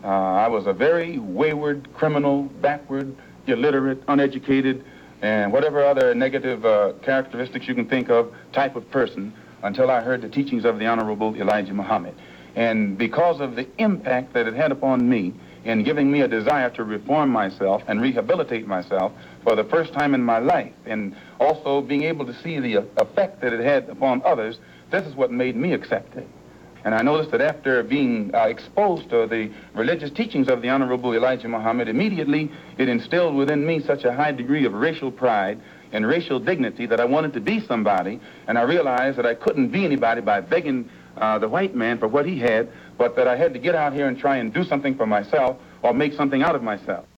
I was a very wayward, criminal, backward, illiterate, uneducated, and whatever other negative characteristics you can think of type of person until I heard the teachings of the Honorable Elijah Muhammad. And because of the impact that it had upon me in giving me a desire to reform myself and rehabilitate myself for the first time in my life, and also being able to see the effect that it had upon others, this is what made me accept it. And I noticed that after being exposed to the religious teachings of the Honorable Elijah Muhammad, immediately it instilled within me such a high degree of racial pride and racial dignity that I wanted to be somebody, and I realized that I couldn't be anybody by begging the white man for what he had, but that I had to get out here and try and do something for myself or make something out of myself.